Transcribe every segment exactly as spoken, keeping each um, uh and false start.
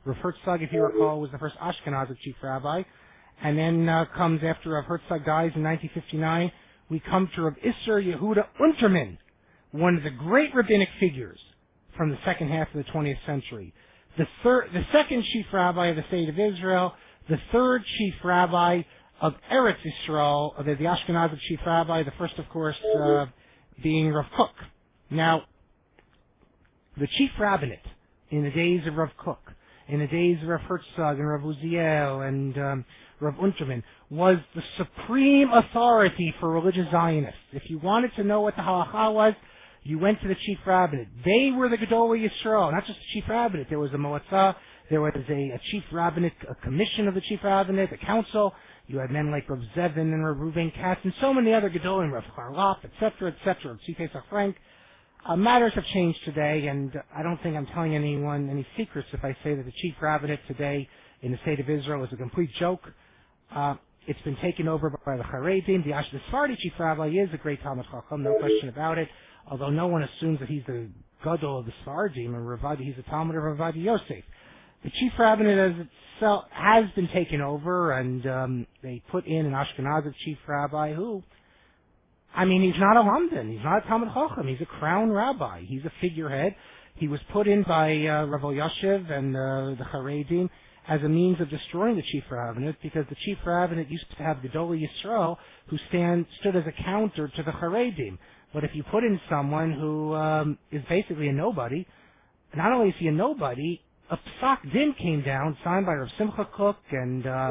Rav Herzog, if you recall, was the first Ashkenazic chief rabbi. And then uh, comes after Rav Herzog dies in nineteen fifty-nine, we come to Rav Isser Yehuda Unterman, one of the great rabbinic figures from the second half of the twentieth century. The third, the second chief rabbi of the state of Israel, the third chief rabbi of Eretz Yisrael, the, the Ashkenazic chief rabbi, the first, of course, uh, being Rav Kook. Now, the chief rabbinate in the days of Rav Kook, in the days of Rav Herzog and Rav Uziel and um, Rav Unterman, was the supreme authority for religious Zionists. If you wanted to know what the halacha was, you went to the chief rabbinate. They were the Gedolei Yisrael, not just the chief rabbinate. There was a moatzah, there was a, a chief rabbinate, a commission of the chief rabbinate, a council. You had men like Rav Zevin and Rav Reuven Katz and so many other Gedolim, Rav Charlap, et cetera, et cetera, Rav Tzvi Pesach Frank. Uh, matters have changed today, and I don't think I'm telling anyone any secrets if I say that the chief rabbinate today in the state of Israel is a complete joke. Uh, it's been taken over by the Haredim. The Ash- the Sephardi chief rabbi is a great Talmud Chacham, no question about it, although no one assumes that he's the Gadol of the Sephardim, and Ravadi, he's a Talmud of Ravadi Yosef. The chief rabbinate as itself has been taken over, and um, they put in an Ashkenazic chief rabbi who, I mean, he's not a Lamdan. He's not a Talmud Chacham. He's a crown rabbi. He's a figurehead. He was put in by uh, Rav Elyashiv and uh, the Haredim as a means of destroying the chief rabbinate, because the chief rabbinate used to have Gedolei Yisrael who stand, stood as a counter to the Haredim. But if you put in someone who um, is basically a nobody, not only is he a nobody, a psak din came down, signed by Rav Simcha Kook and uh,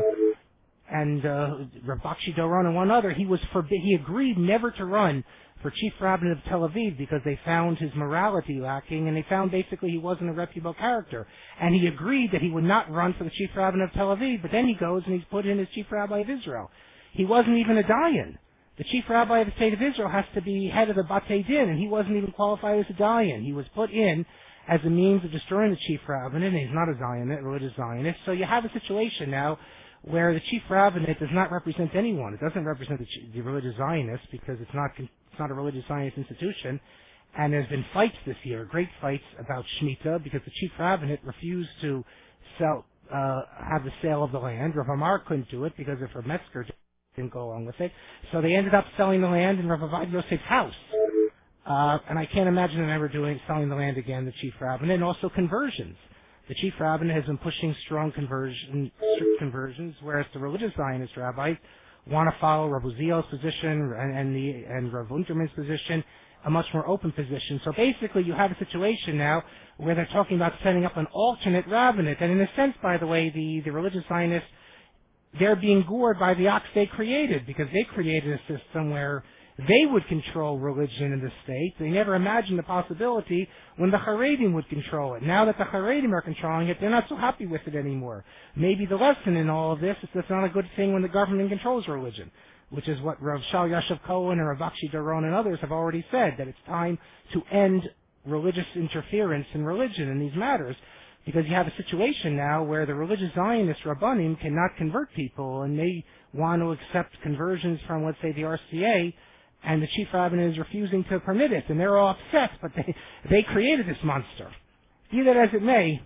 and uh, Rav Bakshi Doron and one other. He was forbid. He agreed never to run for chief rabbinate of Tel Aviv because they found his morality lacking, and they found basically he wasn't a reputable character. And he agreed that he would not run for the chief rabbinate of Tel Aviv. But then he goes and he's put in as chief rabbi of Israel. He wasn't even a dayan. The chief rabbi of the state of Israel has to be head of the Batei Din, and he wasn't even qualified as a dayan. He was put in as a means of destroying the chief rabbinate, and he's not a Zionist, a religious Zionist. So you have a situation now where the chief rabbinate does not represent anyone. It doesn't represent the, the religious Zionists because it's not it's not a religious Zionist institution. And there's been fights this year, great fights about Shemitah, because the chief rabbinate refused to sell, uh, have the sale of the land. Rav Amar couldn't do it because if Rav Metzger didn't go along with it. So they ended up selling the land in Rav Avad Yosef's house. Uh, and I can't imagine them ever doing selling the land again, the chief rabbinate, and also conversions. The chief rabbinate has been pushing strong conversion, strict conversions, whereas the religious Zionist rabbis want to follow Rav Uziel's position and, and, the, and Rav Unterman's position, a much more open position. So basically you have a situation now where they're talking about setting up an alternate rabbinate. And in a sense, by the way, the, the religious Zionists, they're being gored by the ox they created, because they created a system where they would control religion in the state. They never imagined the possibility when the Haredim would control it. Now that the Haredim are controlling it, they're not so happy with it anymore. Maybe the lesson in all of this is that it's not a good thing when the government controls religion, which is what Rav Shal Yashav Cohen and Rav Bakshi Doron and others have already said, that it's time to end religious interference in religion in these matters, because you have a situation now where the religious Zionist Rabbanim cannot convert people, and they want to accept conversions from, let's say, the R C A, and the chief rabbinate is refusing to permit it, and they're all upset, but they, they created this monster. Be that as it may,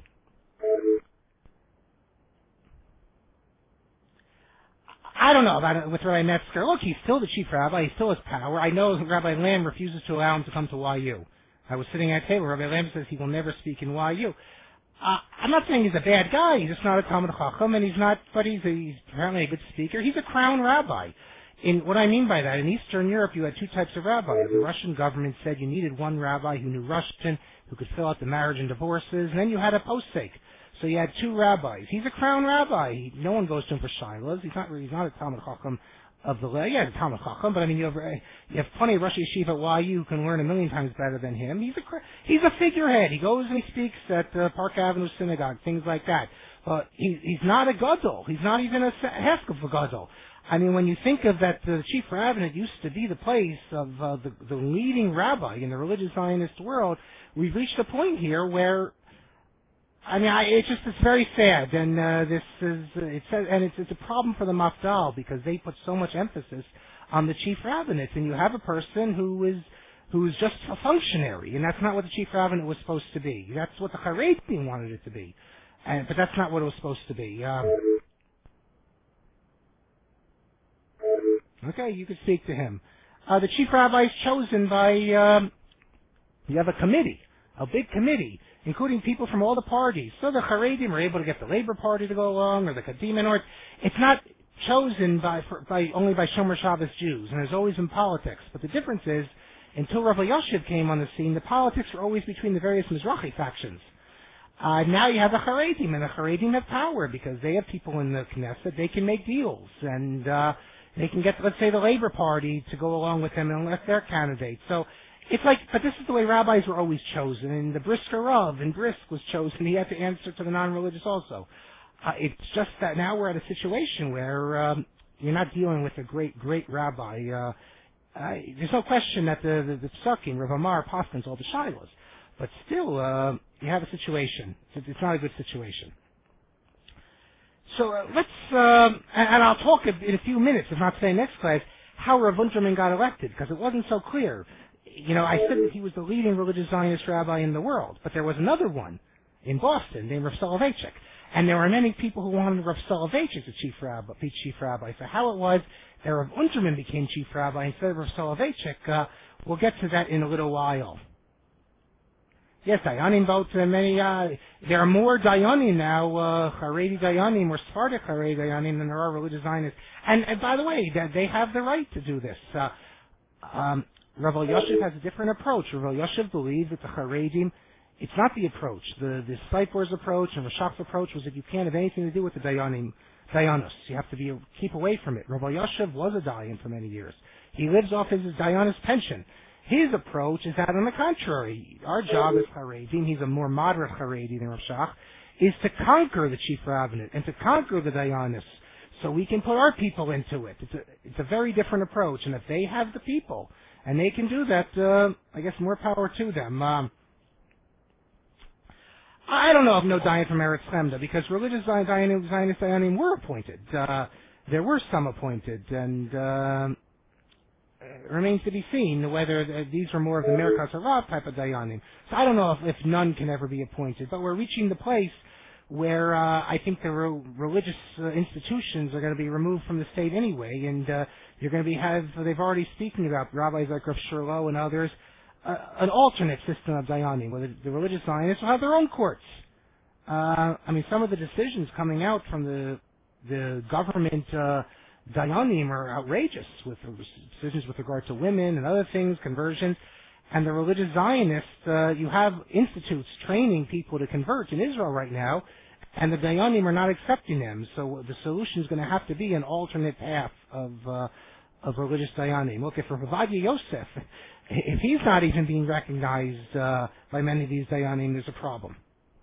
I don't know about it with Rabbi Metzger. Look, he's still the chief rabbi. He still has power. I know Rabbi Lamb refuses to allow him to come to Y U. I was sitting at a table. Rabbi Lamb says he will never speak in Y U. Uh, I'm not saying he's a bad guy. He's just not a Talmud Chacham, and he's not, but he's, a, he's apparently a good speaker. He's a crown rabbi. In what I mean by that, in Eastern Europe, you had two types of rabbis. The Russian government said you needed one rabbi who knew Russian, who could fill out the marriage and divorces, and then you had a posek. So you had two rabbis. He's a crown rabbi. He, no one goes to him for shilas. He's not. He's not a Talmud Chacham of the. Yeah, he's a Talmud Chacham, but I mean, you have you have plenty of Rosh Yeshiva at Y U who can learn a million times better than him. He's a he's a figurehead. He goes and he speaks at uh, Park Avenue Synagogue, things like that. But he, he's not a gadol. He's not even a half of a gadol. I mean, when you think of that, the chief rabbinate used to be the place of uh, the, the leading rabbi in the religious Zionist world. We've reached a point here where, I mean, I, it's just it's very sad, and uh, this is uh, it's and it's it's a problem for the Mafdal because they put so much emphasis on the chief rabbinate, and you have a person who is who is just a functionary, and that's not what the chief rabbinate was supposed to be. That's what the Haredim wanted it to be. and, but that's not what it was supposed to be. Um, okay, you can speak to him. Uh, the chief rabbi is chosen by, um, you have a committee, a big committee, including people from all the parties. So the Haredim are able to get the Labor Party to go along, or the Kadima, or it's not chosen by, for, by only by Shomer Shabbos Jews, and there's always in politics. But the difference is, until Rav Yoshev came on the scene, the politics were always between the various Mizrahi factions. Uh, now you have the Haredim, and the Haredim have power because they have people in the Knesset. They can make deals, and uh, they can get, let's say, the Labor Party to go along with them and elect their candidate. So it's like, but this is the way rabbis were always chosen. And the Brisker Rav in Brisk was chosen. He had to answer to the non-religious also. Uh, it's just that now we're at a situation where um, you're not dealing with a great, great rabbi. Uh, uh, there's no question that the the, the Psukim, Rav Amar, Paskins, all the Shilohs. But still, uh, you have a situation. It's it's not a good situation. So uh, let's, um, and, and I'll talk in a few minutes, if not today, next class, how Rav Unterman got elected, because it wasn't so clear. You know, I said that he was the leading religious Zionist rabbi in the world, but there was another one in Boston named Rav Soloveitchik. And there were many people who wanted Rav Soloveitchik the chief rabbi, be chief rabbi. So how it was that Rav Unterman became chief rabbi instead of Rav Soloveitchik, uh, we'll get to that in a little while. Yes, Dayanim vote uh, many, uh, there are more Dayanim now, uh, Haredi Dayanim or Sephardic Haredi Dayanim than there are religious Zionists. And, and by the way, that they have the right to do this. Uh, um, Rav Yoshev has a different approach. Rav Yoshev believes that the Haredim, it's not the approach. The, the Seipor's approach and Rashak's approach was that you can't have anything to do with the Dayanim, Dayanos. You have to be, keep away from it. Rav Yoshev was a Dayan for many years. He lives off his Dayanis pension. His approach is that, on the contrary, our job as Haredim, he's a more moderate Haredi than Rav Shach, is to conquer the chief rabbinate and to conquer the Dayanis so we can put our people into it. It's a, it's a very different approach, and if they have the people and they can do that, uh, I guess more power to them. Um, I don't know of no Dayan from Eretz Chemda, because religious Dayanim, Zionist Dayanim were appointed. Uh, there were some appointed, and uh, it remains to be seen whether uh, these are more of the Merkaz Harav type of Dayanim. So I don't know if, if none can ever be appointed, but we're reaching the place where uh, I think the re- religious uh, institutions are going to be removed from the state anyway, and uh, you're going to be have, they've already speaking about rabbis like Rav Shurlo and others, uh, an alternate system of Dayanim, where the, the religious Zionists will have their own courts. Uh, I mean, some of the decisions coming out from the the government uh, Dayanim are outrageous, with decisions with regard to women and other things, conversions. And the religious Zionists, uh, you have institutes training people to convert in Israel right now, and the Dayanim are not accepting them. So the solution is going to have to be an alternate path of uh, of religious Dayanim. Look, if Rav Ovadia Yosef, if he's not even being recognized uh, by many of these Dayanim, there's a problem.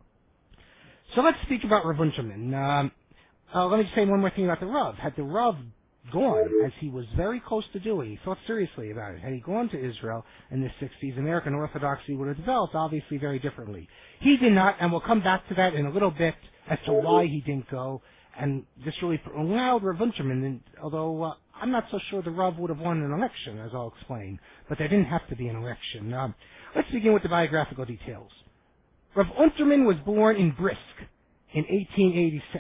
So let's speak about Rav Unterman. Um, uh, let me just say one more thing about the Rav. Had the Rav gone, as he was very close to doing, he thought seriously about it, had he gone to Israel in the sixties, American Orthodoxy would have developed obviously very differently. He did not, and we'll come back to that in a little bit as to why he didn't go, and this really allowed Rav Unterman, and although uh, I'm not so sure the Rav would have won an election, as I'll explain, but there didn't have to be an election. Um, let's begin with the biographical details. Rav Unterman was born in Brisk in eighteen eighty-six.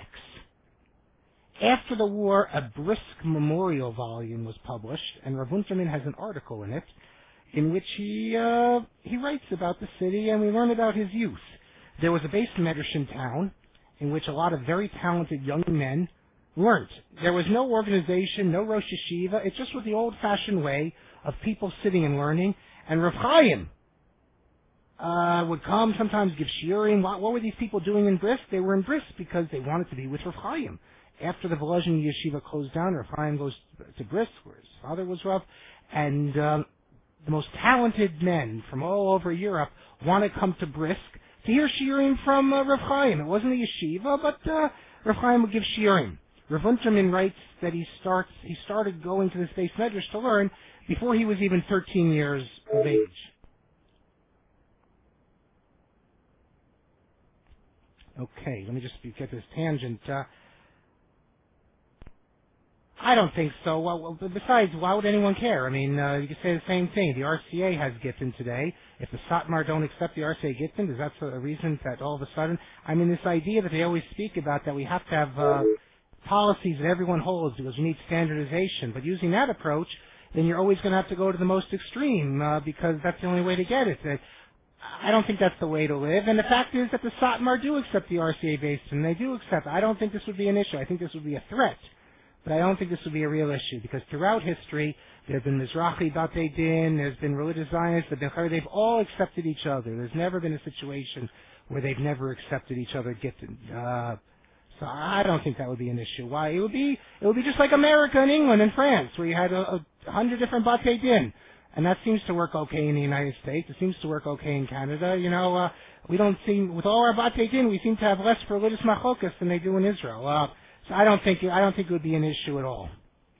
After the war, a Brisk memorial volume was published, and Rav Unterman has an article in it in which he uh, he writes about the city, and we learn about his youth. There was a base medrash in town in which a lot of very talented young men learned. There was no organization, no Rosh Yeshiva. It just was the old-fashioned way of people sitting and learning. And Rav Chaim uh, would come, sometimes give shiurim. What, what were these people doing in Brisk? They were in Brisk because they wanted to be with Rav Chaim. After the Volozhin Yeshiva closed down, Rav Chaim goes to Brisk, where his father was Rav, and uh, the most talented men from all over Europe want to come to Brisk to hear shiurim from uh, Rav Chaim. It wasn't a yeshiva, but uh, Rav Chaim would give shiurim. Rav Unterman writes that he starts he started going to this base medrash to learn before he was even thirteen years of age. Okay, let me just get this tangent. Uh, I don't think so. Well, well, but besides, why would anyone care? I mean, uh, you could say the same thing. The R C A has Gittin today. If the Satmar don't accept the R C A Gittin, is that a reason that all of a sudden, I mean, this idea that they always speak about that we have to have uh, policies that everyone holds because we need standardization. But using that approach, then you're always going to have to go to the most extreme uh, because that's the only way to get it. Uh, I don't think that's the way to live. And the fact is that the Satmar do accept the R C A based, and they do accept. I don't think this would be an issue. I think this would be a threat. But I don't think this would be a real issue because throughout history, there have been Mizrahi Batei Din, there's been religious Zionists, they've all accepted each other. There's never been a situation where they've never accepted each other. Gittin. Uh, so I don't think that would be an issue. Why? It would be it would be just like America and England and France, where you had a, a hundred different Batei Din, and that seems to work okay in the United States. It seems to work okay in Canada. You know, uh, we don't seem with all our Batei Din, we seem to have less religious machokas than they do in Israel. Uh, So I don't think I don't think it would be an issue at all.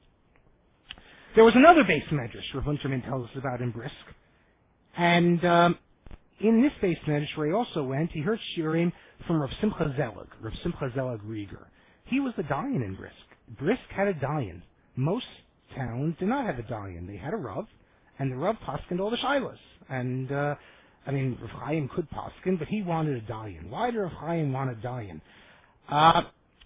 There was another base medrash Rav Unterman tells us about in Brisk, and um, in this base medrash where he also went, he heard shiurim from Rav Simcha Zelig, Rav Simcha Zelig Rieger. He was the dayan in Brisk. Brisk had a dayan. Most towns did not have a dayan. They had a rav, and the rav paskined all the shilas. And uh, I mean, Rav Chaim could paskin, but he wanted a dayan. Why did Rav Chaim want a dayan? Uh,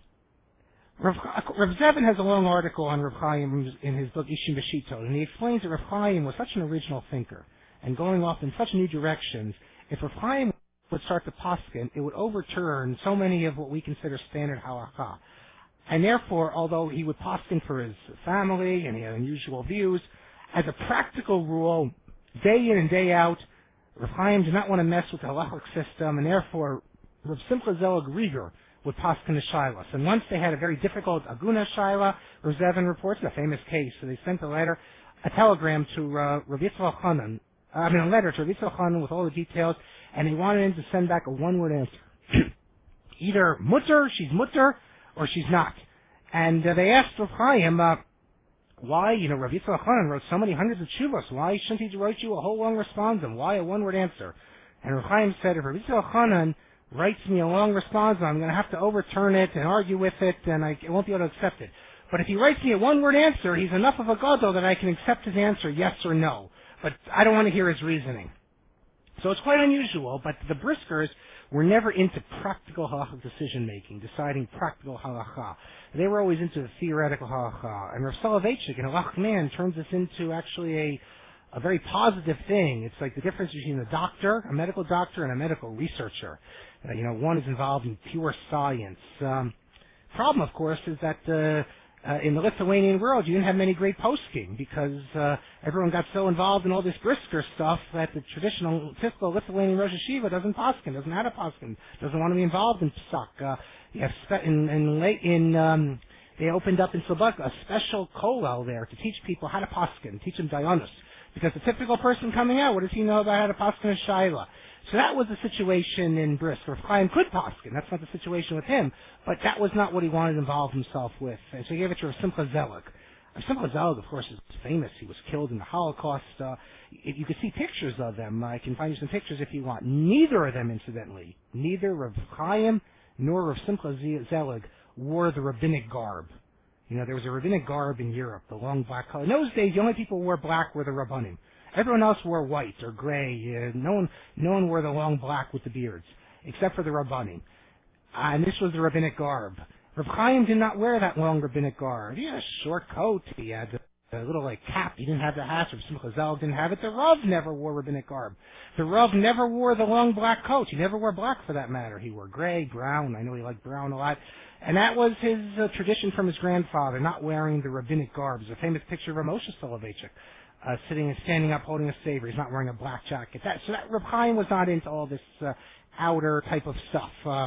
Rav, Rav Zevin has a long article on Rav Chaim in his book Ishim B'Shito, and he explains that Rav Chaim was such an original thinker and going off in such new directions. If Rav Chaim would start to paskin, it would overturn so many of what we consider standard halakha. And therefore, although he would paskin for his family and he had unusual views, as a practical rule, day in and day out, Rav Chaim did not want to mess with the halachic system, and therefore Rav Simcha Zelig Rieger would paskin the shilas. And once they had a very difficult aguna shaila, Rav Zevin reports a famous case. So they sent a letter, a telegram to uh, Rav Yitzchak Hanan, uh, I mean a letter to Rav Yitzchak Hanan with all the details, and they wanted him to send back a one-word answer. Either mutter, she's mutter, or she's not. And uh, they asked Rav Chaim, uh, why, you know, Rav Yitzchak Hanan wrote so many hundreds of tshuvos, why shouldn't he write you a whole long respondum? Why a one-word answer? And Rav Chaim said, if Rav Yitzchak Hanan writes me a long response, I'm going to have to overturn it and argue with it, and I won't be able to accept it. But if he writes me a one-word answer, he's enough of a gadol that I can accept his answer, yes or no. But I don't want to hear his reasoning. So it's quite unusual, but the Briskers were never into practical halachic decision-making, deciding practical halacha. They were always into the theoretical halacha. And Rav Soloveitchik, an halachic man, turns this into actually a a very positive thing. It's like the difference between a doctor, a medical doctor, and a medical researcher. Uh, you know, one is involved in pure science. Um, problem, of course, is that uh, uh, in the Lithuanian world, you didn't have many great posking because uh, everyone got so involved in all this Brisker stuff that the traditional, typical Lithuanian Rosh Hashiva doesn't poskin, doesn't have a poskin, doesn't want to be involved in psak. Uh, you have spe- in, in late in um, they opened up in Slobodka a special kollel there to teach people how to poskin, teach them dayanus. Because the typical person coming out, what does he know about how to paskin a shaila? So that was the situation in Brisk. Rav Chaim could paskin. That's not the situation with him. But that was not what he wanted to involve himself with. And so he gave it to Rav Simcha Zelig. Rav Simcha Zelig, of course, is famous. He was killed in the Holocaust. Uh, if you can see pictures of them. I can find you some pictures if you want. Neither of them, incidentally, neither Rav Chaim nor Rav Simcha Zelig wore the rabbinic garb. You know, there was a rabbinic garb in Europe, the long black color. In those days, the only people who wore black were the rabbanim. Everyone else wore white or gray. Uh, no one, no one wore the long black with the beards, except for the rabbanim. Uh, and this was the rabbinic garb. Rav Chaim did not wear that long rabbinic garb. He had a short coat. He had a, a little like cap. He didn't have the hat. Rav Simcha Zelig didn't have it. The Rav never wore rabbinic garb. The Rav never wore the long black coat. He never wore black for that matter. He wore gray, brown. I know he liked brown a lot. And that was his uh, tradition from his grandfather, not wearing the rabbinic garb. There's a famous picture of Moshe Soloveitchik uh, sitting and standing up holding a saber. He's not wearing a black jacket. That, so that Reb Chaim was not into all this uh, outer type of stuff. Uh,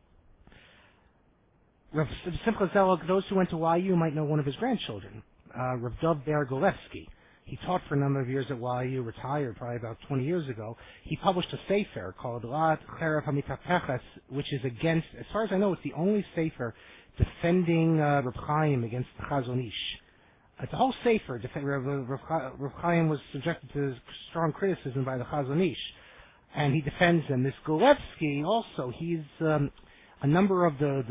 Rav Simcha Zelig, those who went to Y U might know one of his grandchildren, uh, Rav Dov Ber Golevsky. He taught for a number of years at Y U, retired probably about twenty years ago. He published a sefer called Lat Cherev HaMitapeches, which is against, as far as I know, it's the only sefer defending uh, Reb Chaim against the Chazon Ish. It's a whole sefer. Reb Chaim was subjected to strong criticism by the Chazon Ish, and he defends him. This Golevsky also, he's um, a number of the, the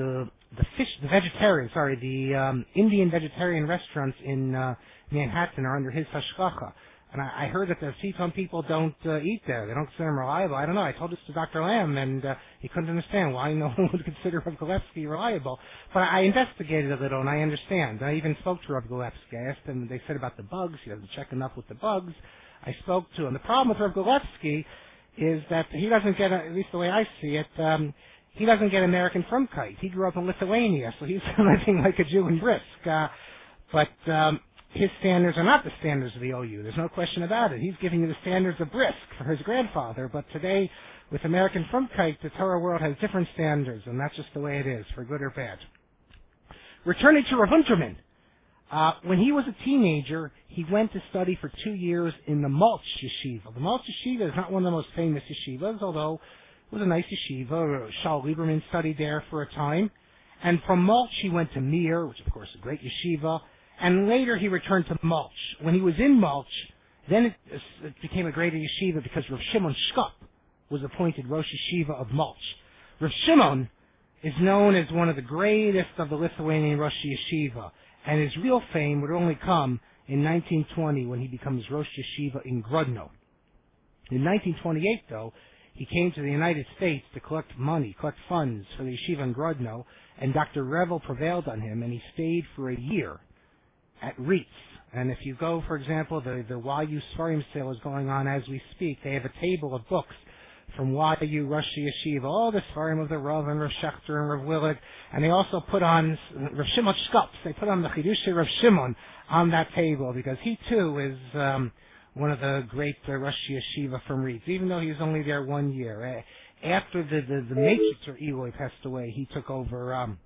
the fish, the vegetarian, sorry, the um, Indian vegetarian restaurants in uh, Manhattan are under his hashgacha. And I, I heard that the Teton people don't uh, eat there. They don't consider him reliable. I don't know. I told this to Doctor Lamb, and uh, he couldn't understand why no one would consider Rav Golevsky reliable. But I investigated a little, and I understand. I even spoke to Rav Golevsky. I asked him, they said about the bugs. He doesn't check enough with the bugs. I spoke to him. The problem with Rav Golevsky is that he doesn't get, a, at least the way I see it, um, he doesn't get American frumkeit. He grew up in Lithuania, so he's living like a Jew in Brisk. Uh, but um, his standards are not the standards of the O U. There's no question about it. He's giving you the standards of Brisk for his grandfather. But today, with American frumkeit, the Torah world has different standards, and that's just the way it is, for good or bad. Returning to Rav Unterman. Uh, when he was a teenager, he went to study for two years in the Maltz Yeshiva. The Maltz Yeshiva is not one of the most famous yeshivas, although it was a nice yeshiva. Shaul Lieberman studied there for a time. And from Maltz, he went to Mir, which of course is a great yeshiva. And later he returned to Maltz. When he was in Maltz, then it, it became a greater yeshiva because Rav Shimon Shkop was appointed Rosh Yeshiva of Maltz. Rav Shimon is known as one of the greatest of the Lithuanian Rosh Yeshiva. And his real fame would only come in nineteen twenty when he becomes Rosh Yeshiva in Grodno. In nineteen twenty-eight, though, he came to the United States to collect money, collect funds for the yeshiva in Grodno, and Doctor Revel prevailed on him, and he stayed for a year at Reitz. And if you go, for example, the, the Y U Sfarim sale is going on as we speak. They have a table of books from Y U Rosh Yeshiva, all the Sfarim of the Rav and Rav Schechter and Rav Willig, and they also put on Rav Shimon Shkops. They put on the Chidushei Rav Shimon on that table because he too is um, one of the great uh, Rosh Yeshiva from Reitz, even though he was only there one year. Uh, after the the, the Matrix Eloi passed away, he took over. Um,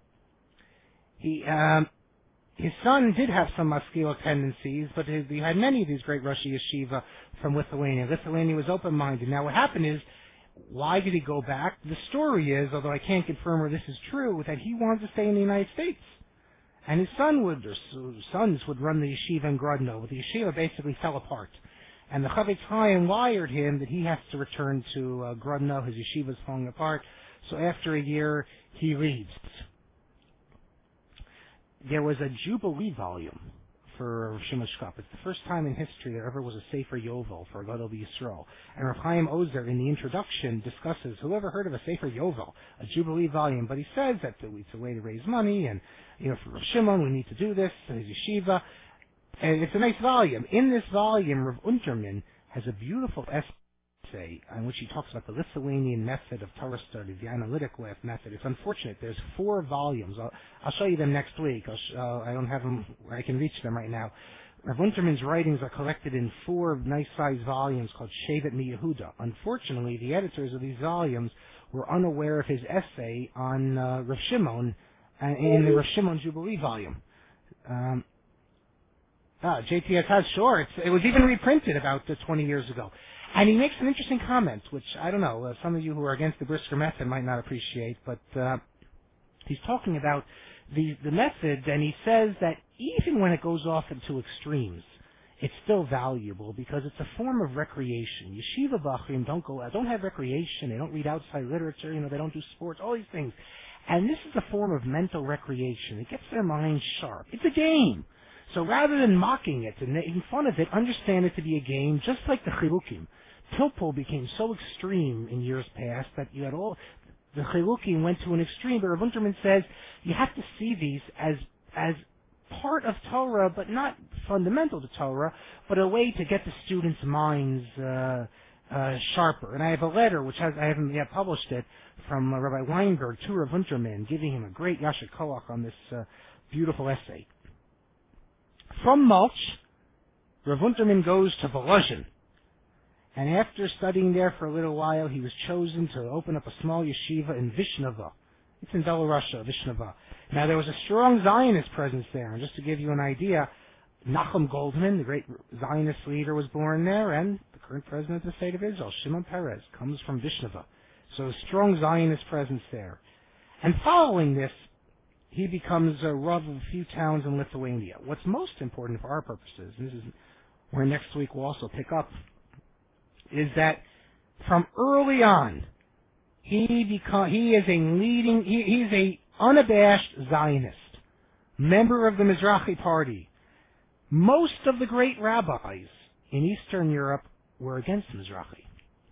he um, his son did have some maskil tendencies, but his, he had many of these great Rosh Yeshiva from Lithuania. Lithuania was open-minded. Now what happened is, why did he go back? The story is, although I can't confirm whether this is true, that he wanted to stay in the United States. And his son would, or sons would run the yeshiva in Grodno, but the yeshiva basically fell apart. And the Chavetz Chaim wired him that he has to return to uh, Grodno. His yeshiva is falling apart. So after a year, he leaves. There was a Jubilee volume for Rav Shimon Shkop. It's the first time in history there ever was a Sefer Yovel for Gadol Yisrael. And Rav Chaim Ozer in the introduction discusses, whoever heard of a Sefer Yovel, a Jubilee volume, but he says that it's a way to raise money, and you know, for Rav Shimon we need to do this, and his yeshiva. And it's a nice volume. In this volume, Rav Unterman has a beautiful essay in which he talks about the Lithuanian method of Torah study, the analytic method. It's unfortunate. There's four volumes. I'll, I'll show you them next week. I'll sh- uh, I don't have them where I can reach them right now. Rav Unterman's writings are collected in four nice-sized volumes called Shevet MiYehuda. Unfortunately, the editors of these volumes were unaware of his essay on uh, Rav Shimon uh, in the Rav Shimon Jubilee volume. Um, ah, J T S has, sure. It's, it was even reprinted about uh, twenty years ago. And he makes an interesting comment, which, I don't know, uh, some of you who are against the Brisker method might not appreciate, but uh, he's talking about the, the method, and he says that even when it goes off into extremes, it's still valuable because it's a form of recreation. Yeshiva Bachrim don't go, don't have recreation, they don't read outside literature, you know, they don't do sports, all these things. And this is a form of mental recreation. It gets their minds sharp. It's a game. So rather than mocking it and making fun of it, understand it to be a game, just like the Chilukim. Pilpul became so extreme in years past that you had all, the Chilukim went to an extreme, but Rav Unterman says you have to see these as, as part of Torah, but not fundamental to Torah, but a way to get the students' minds, uh, uh, sharper. And I have a letter, which has, I haven't yet published it, from uh, Rabbi Weinberg to Rav Unterman, giving him a great Yasher Koach on this, uh, beautiful essay. From Malch, Rav Unterman goes to Volozhin. And after studying there for a little while, he was chosen to open up a small yeshiva in Vishnava. It's in Belorussia, Vishnava. Now, there was a strong Zionist presence there. And just to give you an idea, Nachum Goldman, the great Zionist leader, was born there, and the current president of the state of Israel, Shimon Peres, comes from Vishnava. So a strong Zionist presence there. And following this, he becomes a Rav of a few towns in Lithuania. What's most important for our purposes, and this is where next week we'll also pick up, is that from early on, he become he is a leading he, he's a unabashed Zionist, member of the Mizrahi Party. Most of the great rabbis in Eastern Europe were against Mizrahi.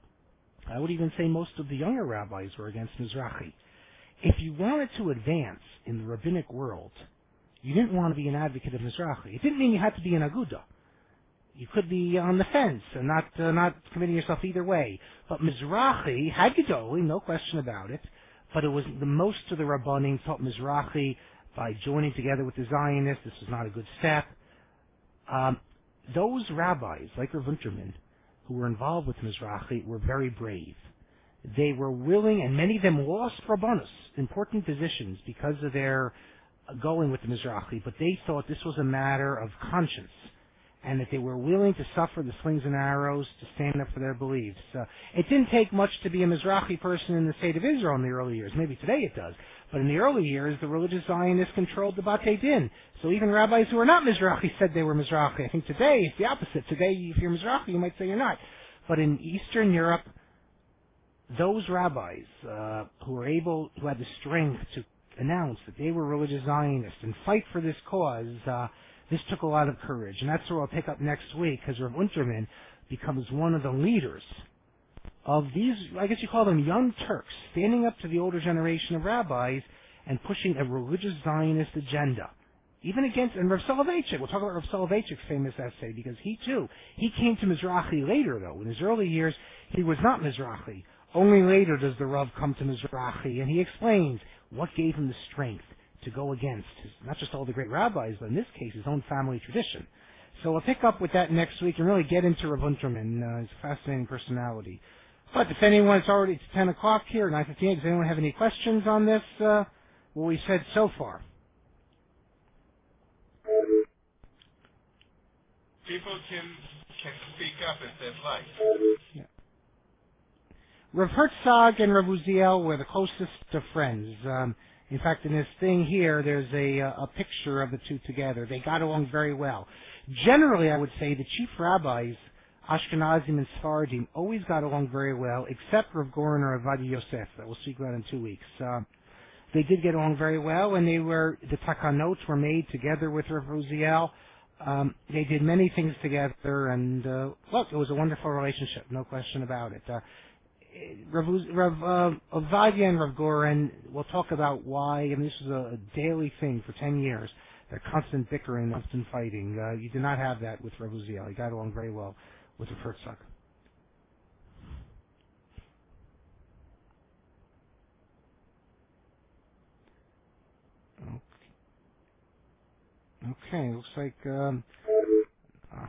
I would even say most of the younger rabbis were against Mizrahi. If you wanted to advance in the rabbinic world, you didn't want to be an advocate of Mizrahi. It didn't mean you had to be an Aguda. You could be on the fence and not uh, not committing yourself either way. But Mizrahi had Gedolim, no question about it. But it was the most of the Rabbanim thought Mizrahi by joining together with the Zionists. This was not a good step. Um, those rabbis, like Rav Unterman, who were involved with Mizrahi, were very brave. They were willing, and many of them lost Rabbanus, important positions, because of their going with the Mizrahi. But they thought this was a matter of conscience, and that they were willing to suffer the slings and arrows to stand up for their beliefs. Uh, it didn't take much to be a Mizrahi person in the state of Israel in the early years. Maybe today it does. But in the early years, the religious Zionists controlled the Batei Din. So even rabbis who were not Mizrahi said they were Mizrahi. I think today it's the opposite. Today, if you're Mizrahi, you might say you're not. But in Eastern Europe, those rabbis uh, who were able, who had the strength to announce that they were religious Zionists and fight for this cause, uh, this took a lot of courage. And that's what I'll pick up next week, because Rav Unterman becomes one of the leaders of these, I guess you call them young Turks, standing up to the older generation of rabbis and pushing a religious Zionist agenda. Even against, and Rav Soloveitchik, we'll talk about Rav Soloveitchik's famous essay, because he too, he came to Mizrahi later though. In his early years, he was not Mizrahi. Only later does the Rav come to Mizrahi, and he explains what gave him the strength to go against his, not just all the great rabbis, but in this case, his own family tradition. So we'll pick up with that next week and really get into Rav Unterman. Uh, he's a fascinating personality. But if anyone, it's already it's ten o'clock here, nine fifteen. Does anyone have any questions on this, uh, what we said so far? People can can speak up if they'd like. Yeah. Rav Herzog and Rav Uziel were the closest of friends. Um, in fact, in this thing here, there's a, a picture of the two together. They got along very well. Generally, I would say the chief rabbis, Ashkenazim and Sfardim, always got along very well, except Rav Goren or Rav Adi Yosef, that we'll speak about in two weeks. Uh, they did get along very well, and they were, the takanot were made together with Rav Uziel. Um, they did many things together, and uh, look, it was a wonderful relationship, no question about it. Uh, Rav, Rav uh, Ovadia and Rav Goren, we'll talk about why, I mean, this was a, a daily thing for ten years, their constant bickering, constant fighting. Uh, you did not have that with Rav Uziel. He got along very well with Rav Herzog. Okay, looks like, um, uh,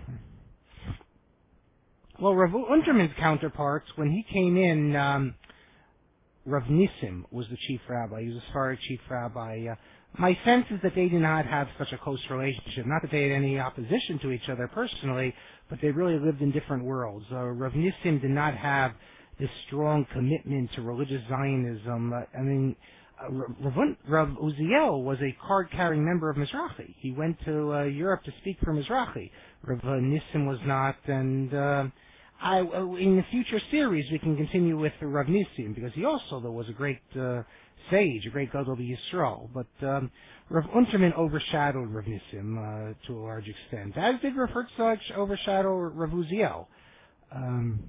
well, Rav Unterman's counterparts, when he came in, um, Rav Nissim was the chief rabbi. He was a Sephardic chief rabbi. Uh, my sense is that they did not have such a close relationship. Not that they had any opposition to each other personally, but they really lived in different worlds. Uh, Rav Nissim did not have this strong commitment to religious Zionism. Uh, I mean, uh, Rav, Rav Uziel was a card-carrying member of Mizrahi. He went to uh, Europe to speak for Mizrahi. Rav Nissim was not, and uh, I, in the future series, we can continue with Rav Nissim, because he also, though, was a great uh, sage, a great Gadol Yisrael. But um, Rav Unterman overshadowed Rav Nissim uh, to a large extent, as did Rav Herzog overshadow Rav Uziel. Um,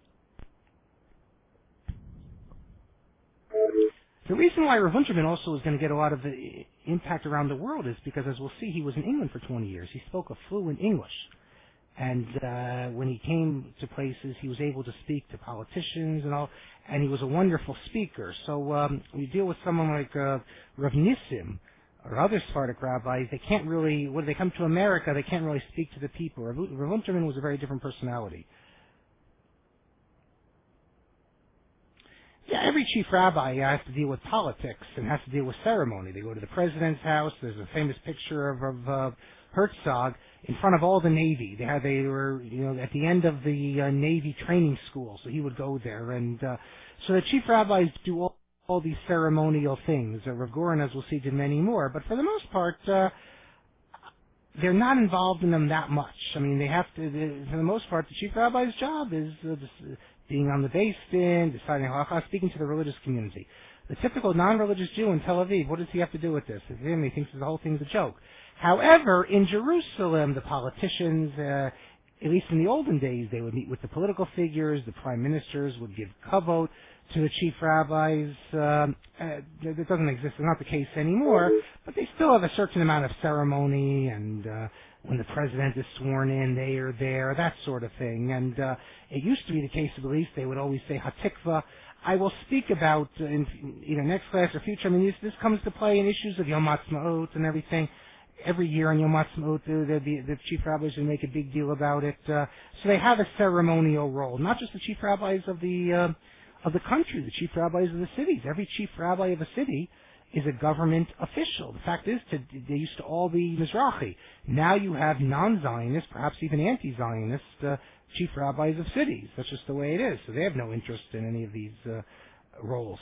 the reason why Rav Unterman also was going to get a lot of the impact around the world is because, as we'll see, he was in England for twenty years. He spoke a fluent English. And uh, when he came to places, he was able to speak to politicians and all, and he was a wonderful speaker. So um, we deal with someone like uh, Rav Nissim or other Sephardic rabbis. They can't really, when they come to America, they can't really speak to the people. Rav, Rav Unterman was a very different personality. Yeah, every chief rabbi has to deal with politics and has to deal with ceremony. They go to the president's house. There's a famous picture of, of uh, Herzog in front of all the Navy. They had, they were, you know, at the end of the uh, Navy training school, so he would go there. And uh, so the chief rabbis do all, all these ceremonial things. Uh, Rav Goren, as we'll see, did many more. But for the most part, uh, they're not involved in them that much. I mean, they have to, they, for the most part, the chief rabbi's job is uh, this, uh, being on the Beis Din, deciding halacha, speaking to the religious community. The typical non-religious Jew in Tel Aviv, what does he have to do with this? Him, he thinks the whole thing's a joke. However, in Jerusalem, the politicians, uh, at least in the olden days, they would meet with the political figures, the prime ministers would give kavod to the chief rabbis. Um, uh, that doesn't exist. It's not the case anymore, but they still have a certain amount of ceremony, and uh, when the president is sworn in, they are there, that sort of thing. And uh, it used to be the case, at least, they would always say Hatikva. I will speak about uh, in either next class or future. I mean, this, this comes to play in issues of Yom Ha'atzmaut and everything. Every year on Yom Ha'atzmaut, the, the, the chief rabbis would make a big deal about it. Uh, so they have a ceremonial role, not just the chief rabbis of the uh, of the country, the chief rabbis of the cities. Every chief rabbi of a city is a government official. The fact is, to, they used to all be Mizrahi. Now you have non-Zionist, perhaps even anti-Zionist uh, chief rabbis of cities. That's just the way it is. So they have no interest in any of these uh, roles.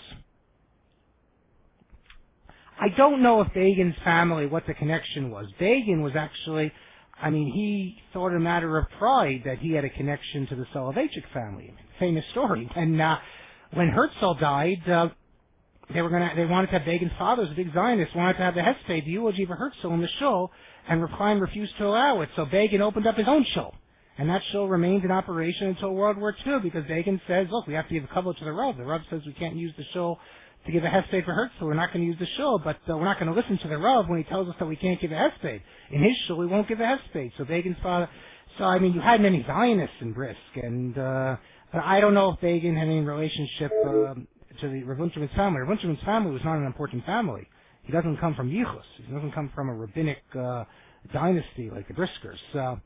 I don't know if Begin's family, what the connection was. Begin was actually, I mean, he thought it a matter of pride that he had a connection to the Soloveitchik family. I mean, famous story. And uh, when Herzl died, uh, they were gonna, they wanted to have Begin's father, was a big Zionist, wanted to have the Hesped, the eulogy for Herzl in the shul, and Reb Chaim refused to allow it. So Begin opened up his own shul. And that shul remained in operation until World War Two, because Begin says, look, we have to give a kavod to the Rav. The Rav says we can't use the shul to give a hesped for Herzl. We're not going to use the shul, but uh, we're not going to listen to the Rav when he tells us that we can't give a hesped. In his shul, we won't give a hesped. So Begin's father, so I mean, you had many Zionists in Brisk, and uh, but I don't know if Begin had any relationship uh, to the Rav Unterman's family. Rav Unterman's family was not an important family. He doesn't come from Yichus. He doesn't come from a rabbinic uh, dynasty like the Briskers. So,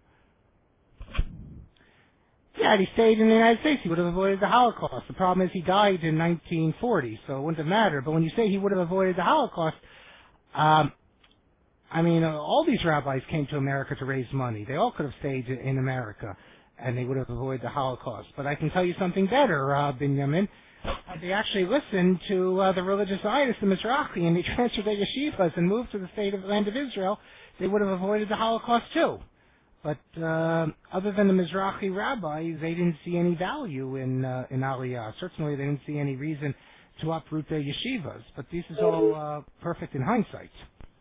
yeah, he stayed in the United States, he would have avoided the Holocaust. The problem is he died in nineteen forty, so it wouldn't have mattered. But when you say he would have avoided the Holocaust, um, I mean, uh, all these rabbis came to America to raise money. They all could have stayed in America, and they would have avoided the Holocaust. But I can tell you something better, uh, Binyamin. They actually listened to uh, the religious Zionists, the Mizrahi, and they transferred their yeshivas and moved to the state of the land of Israel. They would have avoided the Holocaust too. But uh, other than the Mizrahi rabbis, they didn't see any value in uh, in Aliyah. Certainly, they didn't see any reason to uproot their yeshivas. But this is all uh, perfect in hindsight.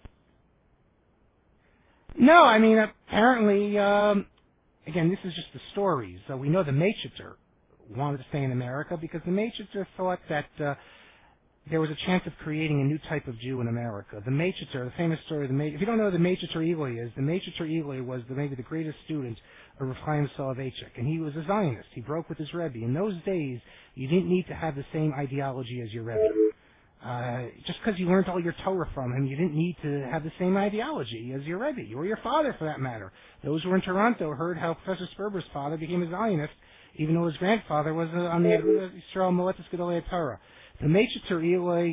No, I mean, apparently, um, again, this is just the stories. Uh, we know the Meitcheter wanted to stay in America because the Meitcheter thought that uh, there was a chance of creating a new type of Jew in America. The Meitcheter, the famous story of the Meitcheter, if you don't know who the Meitcheter Eloi is, the Meitcheter Eloi was the, maybe the greatest student of Reb Chaim Soloveitchik, and he was a Zionist. He broke with his Rebbe. In those days, you didn't need to have the same ideology as your Rebbe. Uh, just because you learned all your Torah from him, you didn't need to have the same ideology as your Rebbe, or your father for that matter. Those who were in Toronto heard how Professor Sperber's father became a Zionist, even though his grandfather was uh, on the Yisrael Miletus Gedolei Torah. The Meitcheter Eloi,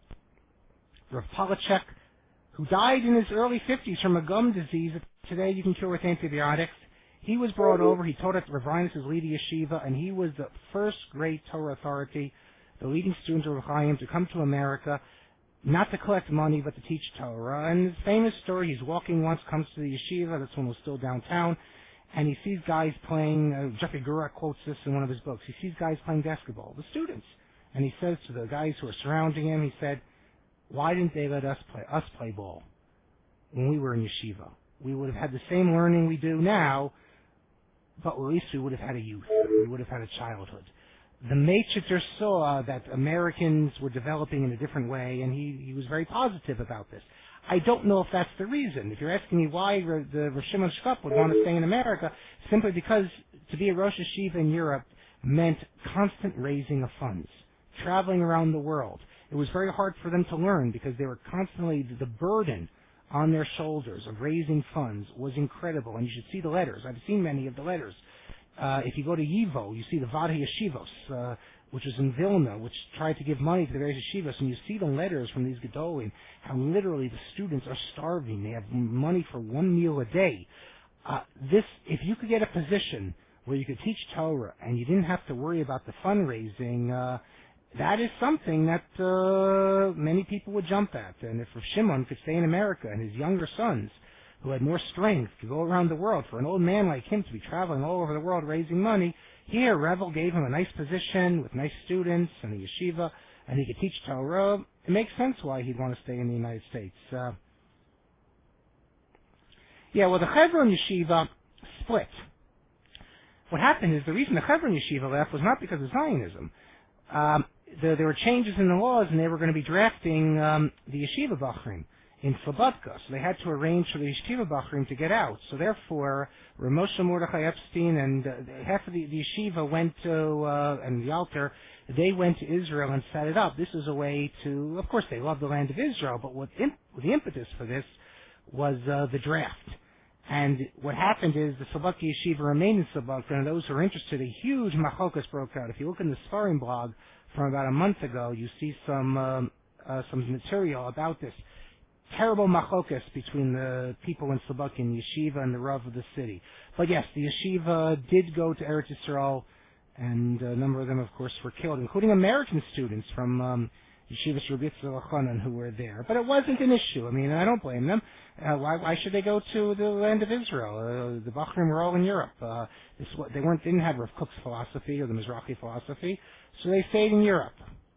Rav Polachek, who died in his early fifties from a gum disease that today you can cure with antibiotics, he was brought over. He taught at Rav Reinis' Lidi Yeshiva, and he was the first great Torah authority, the leading student of Rav Chaim, to come to America, not to collect money, but to teach Torah. And his famous story, he's walking once, comes to the yeshiva, that's when it was still downtown, and he sees guys playing, uh, Jeffrey Gurak quotes this in one of his books, he sees guys playing basketball, the students. And he says to the guys who are surrounding him, he said, why didn't they let us play us play ball when we were in yeshiva? We would have had the same learning we do now, but at least we would have had a youth. We would have had a childhood. The Meitcheter saw that Americans were developing in a different way, and he, he was very positive about this. I don't know if that's the reason. If you're asking me why the Rosh Shimon Shkop would want to stay in America, simply because to be a Rosh Yeshiva in Europe meant constant raising of funds, traveling around the world. It was very hard for them to learn because they were constantly, the burden on their shoulders of raising funds was incredible. And you should see the letters. I've seen many of the letters. Uh, if you go to Yivo, you see the Vada Yeshivos, uh, which was in Vilna, which tried to give money to the various yeshivos, and you see the letters from these Gedolim, how literally the students are starving. They have money for one meal a day. Uh, this, if you could get a position where you could teach Torah and you didn't have to worry about the fundraising, uh, that is something that uh, many people would jump at. And if Rav Shimon could stay in America and his younger sons, who had more strength to go around the world, for an old man like him to be traveling all over the world raising money, here Revel gave him a nice position with nice students and a yeshiva. and he could teach Torah, it makes sense why he'd want to stay in the United States. Uh, yeah, well, the Hebron Yeshiva split. What happened is the reason the Hebron Yeshiva left was not because of Zionism. Um, there, there were changes in the laws, and they were going to be drafting um, the Yeshiva Bachrim in Slobodka, so they had to arrange for the Yeshiva Bachrim to get out. So therefore, Rav Moshe Mordechai Epstein and uh, half of the, the Yeshiva went to, uh, and the Alter, they went to Israel and set it up. This was a way to, of course, they love the land of Israel, but what imp- the impetus for this was uh, the draft. And what happened is the Slobodka Yeshiva remained in Slobodka, and those who are interested, a huge machlokas broke out. If you look in the Sfarim blog from about a month ago, you see some um, uh, some material about this terrible machlokas between the people in Slobodka and Yeshiva and the Rav of the city. But yes, the Yeshiva did go to Eretz Yisrael, and a number of them, of course, were killed, including American students from um, Yeshiva Shurbitz Lachanan who were there. But it wasn't an issue. I mean, I don't blame them. Uh, why, why should they go to the land of Israel? Uh, the Bachrim were all in Europe. Uh, this, they weren't didn't have Rav Kook's philosophy or the Mizrahi philosophy, so they stayed in Europe.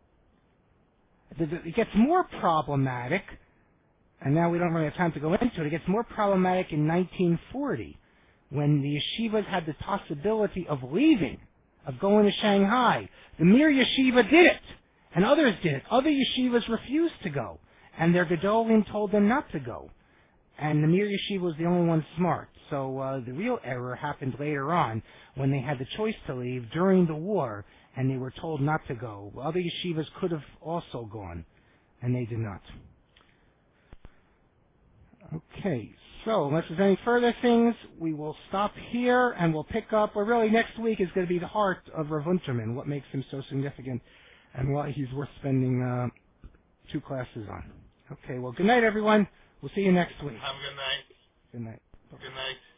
It gets more problematic, and now we don't really have time to go into it. It gets more problematic in nineteen forty, when the yeshivas had the possibility of leaving, of going to Shanghai. The Mir Yeshiva did it, and others did it. Other yeshivas refused to go, and their Gedolim told them not to go. And the Mir Yeshiva was the only one smart. So uh, the real error happened later on when they had the choice to leave during the war, and they were told not to go. Other yeshivas could have also gone, and they did not. Okay, so unless there's any further things, we will stop here, and we'll pick up, or really next week is going to be the heart of Rav Unterman, what makes him so significant, and why he's worth spending uh, two classes on. Okay, well, good night, everyone. We'll see you next week. Have a good night. Good night. Good night.